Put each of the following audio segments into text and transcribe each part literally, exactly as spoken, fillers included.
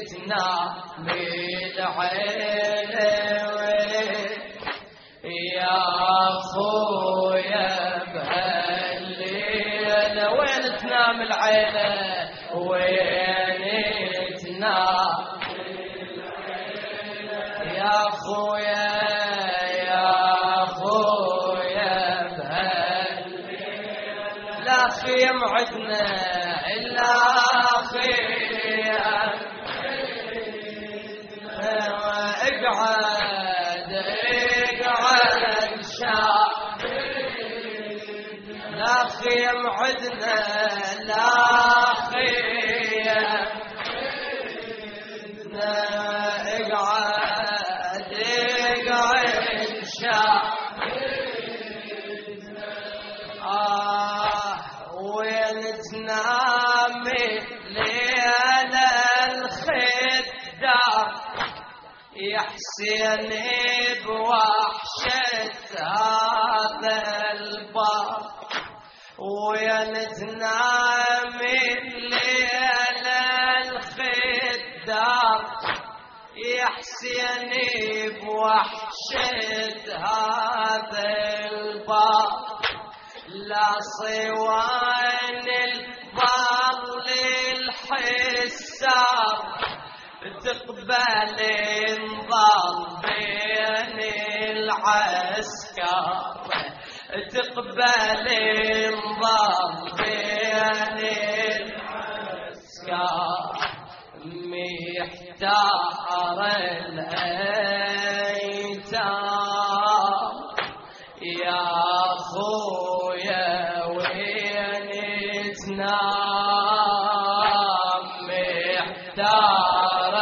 تنام العين يا خويا بهالليل وين تنام العين وين تنام يا خويا يا خويا بهالليل لا خيم عدنا إلا خيم اقعد اقعد شاب لا خيم عدنا لا خيم اقعد اقعد شاب آه وين تنامي ليلة الخدار يا حسين بوحشة هذا البار وين تنامي الليلة الخدار يا حسين بوحشة هذا البار لا صوان البار للحسار تقبل انضال بين العسكر تقبل انضال بين العسكر محتار الايتام يا خويا وين تنام محتار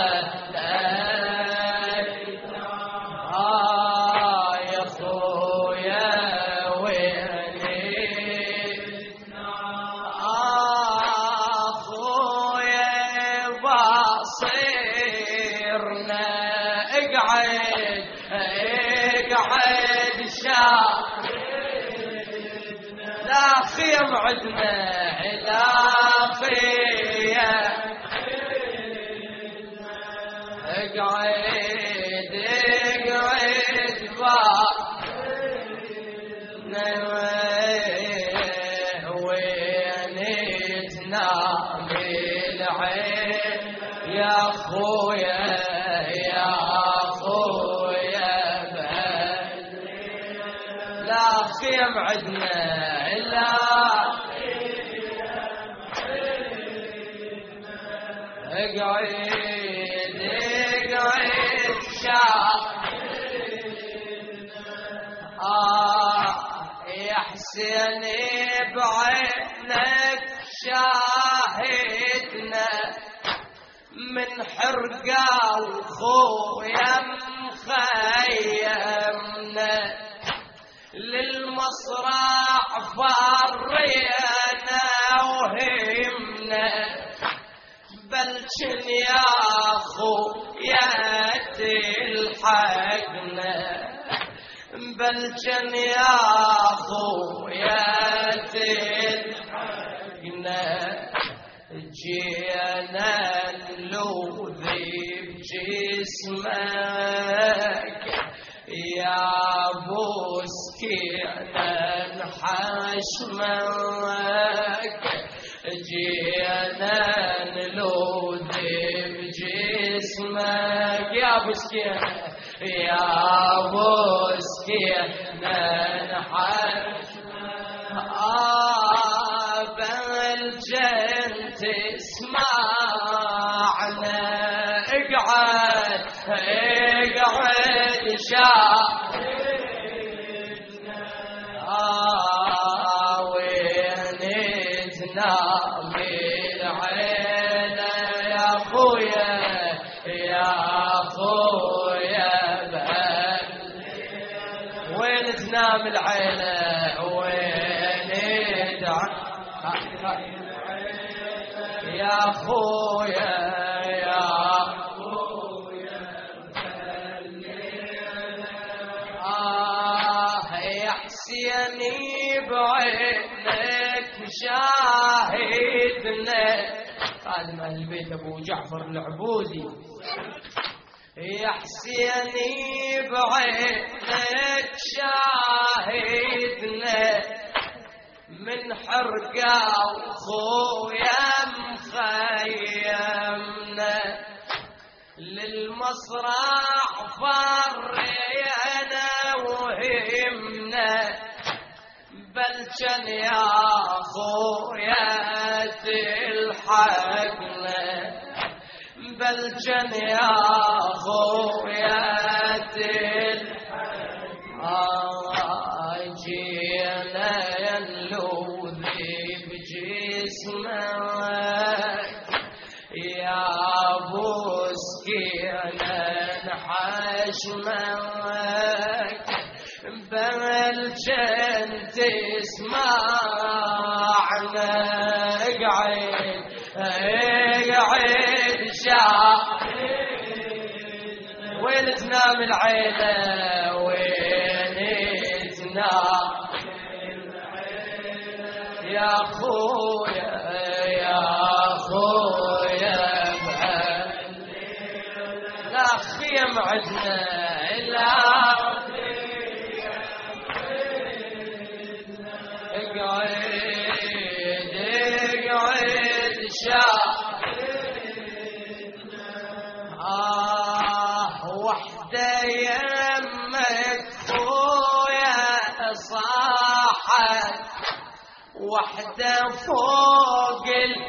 لا خيم عدنا لا خيم اقعد اقعد وين تنام العين يا خويا يا خويا لا خيم عدنا إلا اقعد اقعد شاب آه يا حسين بعينك شاهدنا من حرقة وخويا مخيمنا للمصرع فرينا وهمنا بلشن يا خويا تلحقنا بلشن يا خويا تلحقنا جينا نلوذي بجسمك يا ابو سكينة نحشمك جينا نلوذي بجسمك يا ابو سكينة يا ابو سكينة نحشمك آه بالجن تسمعنا اقعد اقعد شاهدنا آه وين تنام العين يا خويا يا خويا بهالليل وين تنام العين وين تنام يا خويا يا خويا آه يا حسيني بعينك شاهدنا خادم أهل البيت أبو جعفر العبودي. يا حسيني بعينك شاهدنا من حرقة وخويا مخيمنا للمصرع فرينا وهمنا بل كان يا خويا تلحقنا بل كان يا خويا تلحقنا جينا ينلوذي بجسمك يا ابو سكينة نحشمك بل كنت تسمعنا اقعد اقعد شاهد وين تنام العيلة وين تنام يا خويا يا خويا لا خيم عدنا إلا اقعد اقعد شاهد آه وحدة يمك خويا صاحت وحدة فوق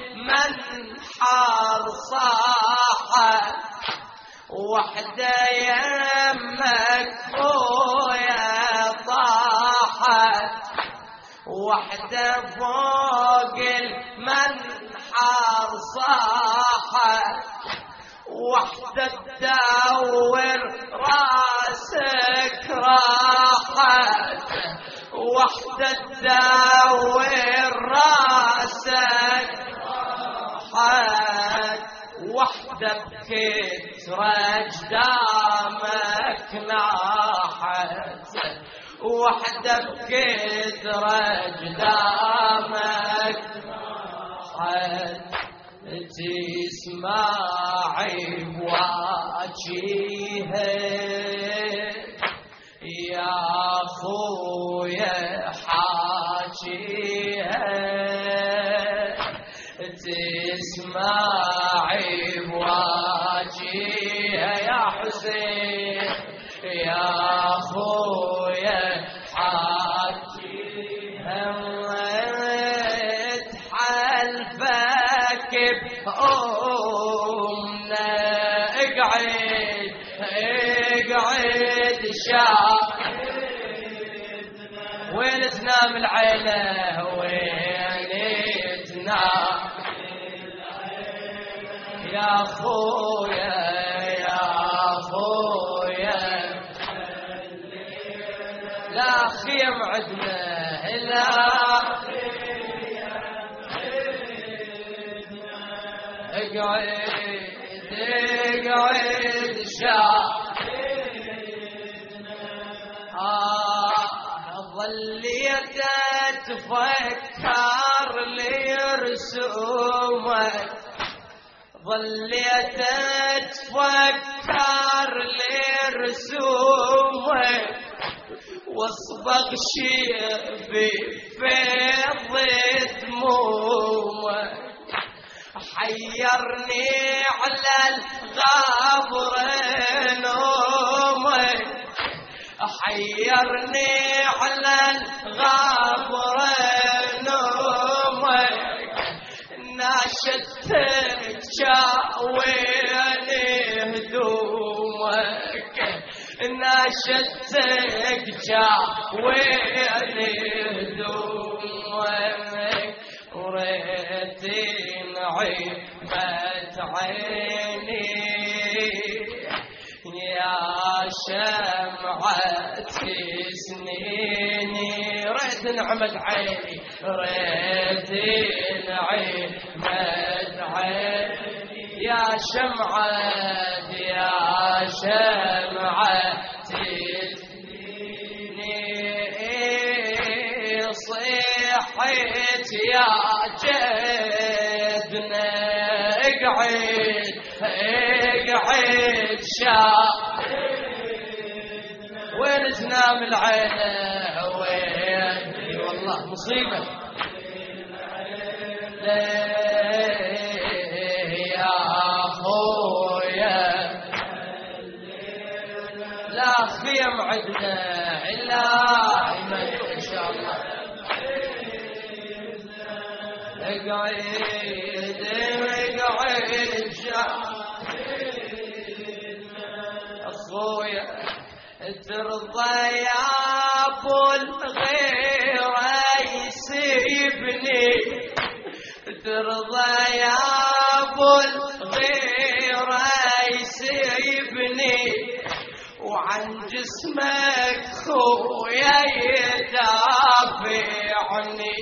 المنحر صاحت وحدة يمك خويا طاحت وحدة فوق المنحر صاحت وحدة تدور راسك راحت وحدة تدور راسك راحت وحدة بكترك دامك ناحت وحدة بكترك دامك ناحت تسمعي بواجيها يا خويا حاجيها تسمعي بواجيها يا حسين يا خويا حاجيها تحلفك بأمنا اقعد اقعد شاهد وين تنام العيلة وين تنام يا خويا يا خويا لا خيم عدنا إلا اقعد اقعد شاهد آه ظليت تفكر لرسومك ظليت تفكر لرسومك واصبغ شيبي فيض دمومك حيرني على الغابر نومك حيرني على الغابر نومك ناشدتك جاويني هدومك ناشدتك جاويني هدومك وريت نعيمت عيني يا شمعة سنيني ريت نعمت عيني ريت نعمت عيني يا شمعة يا شمعة سنيني صيحت يا جدنا اقعد اقعد شاهدنا وين تنام العين وين والله مصيبة يا خويا لا خيم عدنا إلا عمد إن شاء الله اقعد اقعد شاهدنا أخويا ترضى يا ابو الغيرة يسيبني ترضى يا ابو الغيرة يسيبني وعن جسمك خويا يدافعني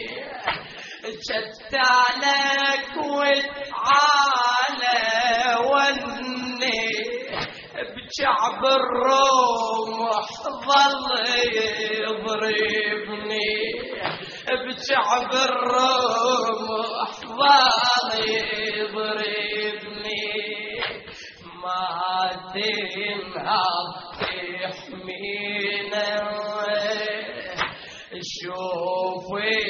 جدالك وتعالى وني بشعب الرمح ظل يضربني بشعب الرمح ظل يضربني ما تنهض تحمينا شوف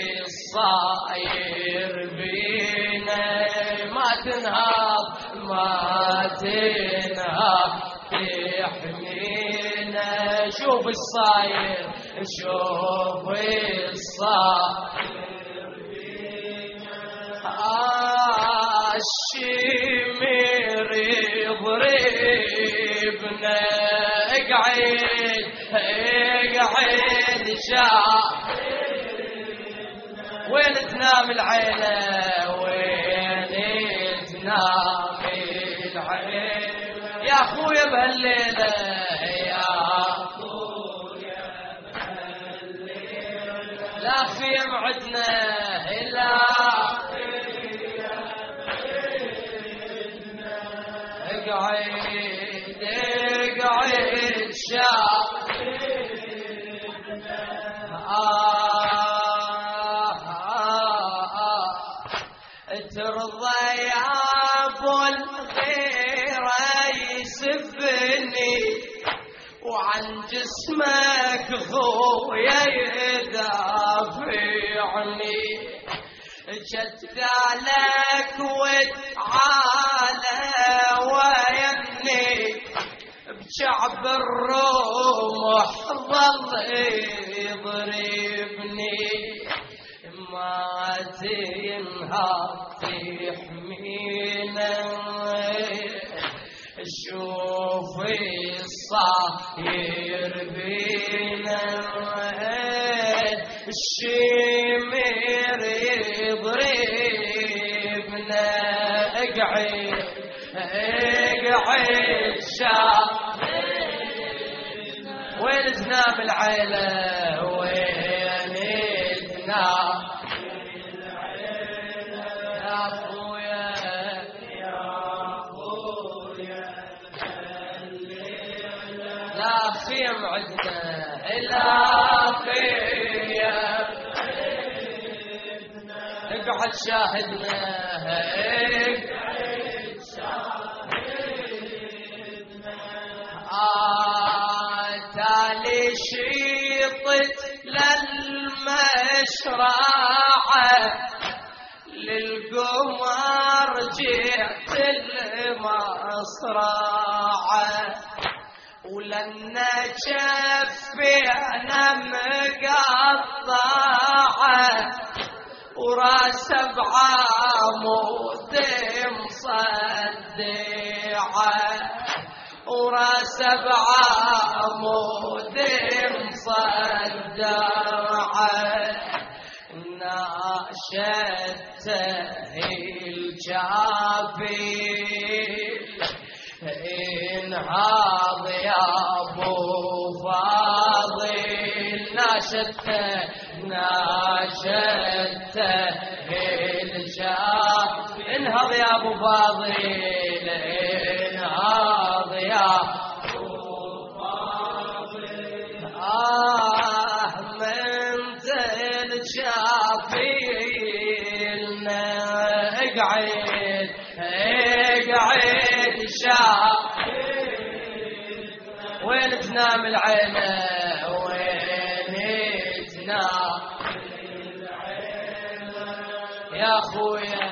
الصاير بينا ما تنهض ما تنهض تحمينا شوف الصاير شوف الصاير بينا الشمير يضربنا اقعد اقعد شاهدنا وين تنام العين وين تنام العين يا اخويا بهالليله يا اخويا بهالليله لا خيم عدنا الا اقعد اقعد شاهدنا آه آه ترضى يا ابو الغيرة يسبني وعن جسمك خويا يدافعني جدالك وتعالى ويني بشعب الرمح ظل يضربني ما تنهض تحمينا شوف الصاير بينا الشمير يضربنا اقعد اقعد شاهدنا وين تنام العيلة وين تنام العيلة يا اخويا يا اخويا لا خيم عدنا الا خيم اقعد شاهدنا اقعد شاهدنا آه تالي شيطت للمشرعة للقمر جئت المصرعة ولنا شفي انا مقطعة وراس بعمود مصدعة وراس بعمود مصدعة ناشدته الجابيل انهض يا ابو فاضل ناشدته ناشدته الجابيل انهض يا ابو فاضل انهض يا ابو فاضل آه من ذل شافيلنا اقعد وين تنام العين وين تنام يا خويا